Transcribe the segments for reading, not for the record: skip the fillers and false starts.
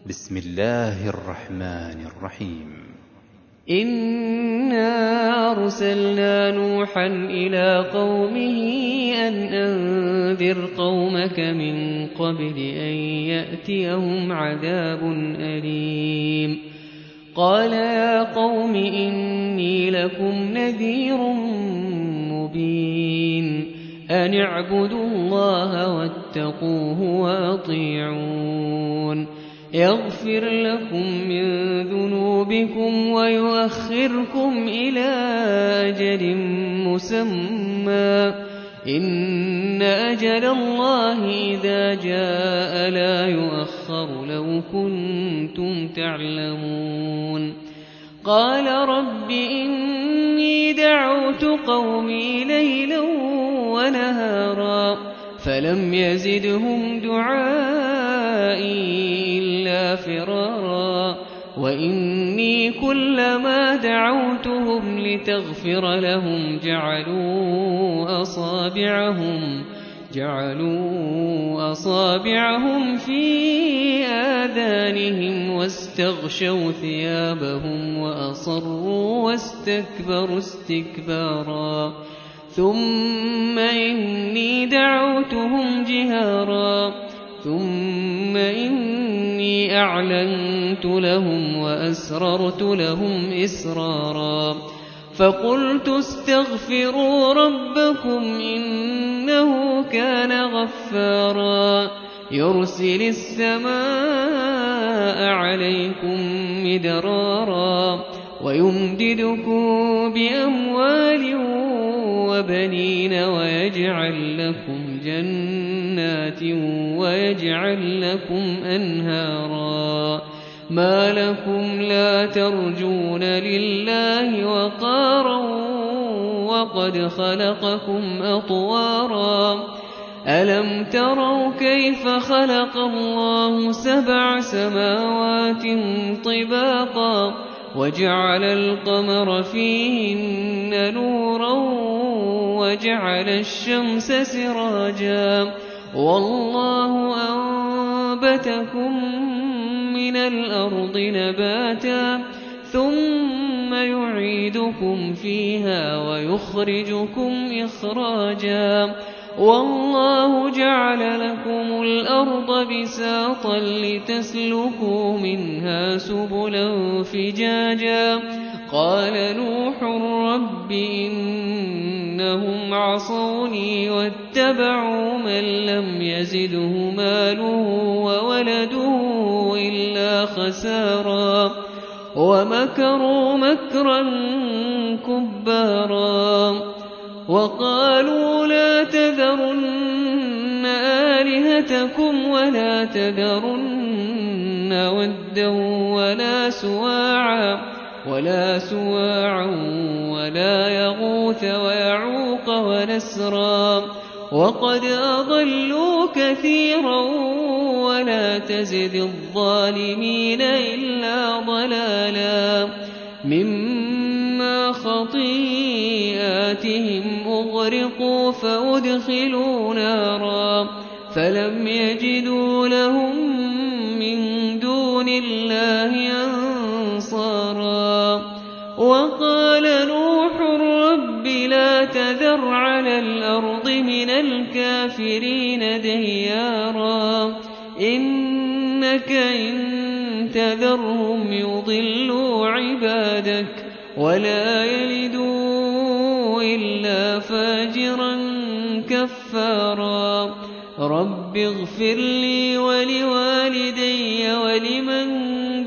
بسم الله الرحمن الرحيم. إنا أرسلنا نوحا إلى قومه أن أنذر قومك من قبل أن يأتيهم عذاب أليم. قال يا قوم إني لكم نذير مبين أن اعبدوا الله واتقوه وأطيعون يغفر لكم من ذنوبكم ويؤخركم إلى أجل مسمى إن أجل الله إذا جاء لا يؤخر لو كنتم تعلمون. قال رب إني دعوت قومي ليلا ونهارا فلم يزدهم دعائي إلا فرارا وإني كلما دعوتهم لتغفر لهم جعلوا أصابعهم في آذانهم واستغشوا ثيابهم وأصروا واستكبروا استكبارا ثم إني دعوتهم جهارا ثم إني أعلنت لهم وأسررت لهم إسرارا فقلت استغفروا ربكم إنه كان غفارا يرسل السماء عليكم مدرارا ويمددكم بأموال وبنين ويجعل لكم جنات ويجعل لكم أنهارا ما لكم لا ترجون لله وقارا وقد خلقكم أطوارا ألم تروا كيف خلق الله 7 سماوات طباقا وجعل القمر فيهن نورا وجعل الشمس سراجا والله أنبتكم من الأرض نباتا ثم يعيدكم فيها ويخرجكم إخراجا والله جعل لكم الأرض بساطا لتسلكوا منها سبلا فجاجا قال نوح رب إنهم عصوني واتبعوا من لم يزده ماله وولده إلا خسارا ومكروا مكرا كبارا وقالوا لا تذرن آلهتكم ولا تذرن ودا ولا سواعا ولا يغوث ويعوق ونسرا وقد أضلوا كثيرا ولا تزد الظالمين إلا ضلالا مما خطيئاتهم أغرقوا فأدخلوا نارا فلم يجدوا لهم من دون الله أنصارا وقال نوح رب لا تذر على الأرض من الكافرين ديارا إنك إن تذرهم يضلوا عبادك ولا يلدوا إلا فاجرا كفارا رب اغفر لي ولوالدي ولمن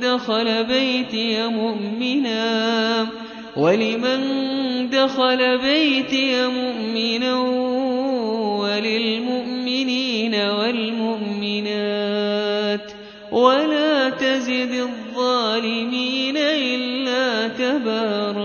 دخل بيتي مؤمنا وللمؤمنين والمؤمنات ولا تزد الظالمين إلا تبارا.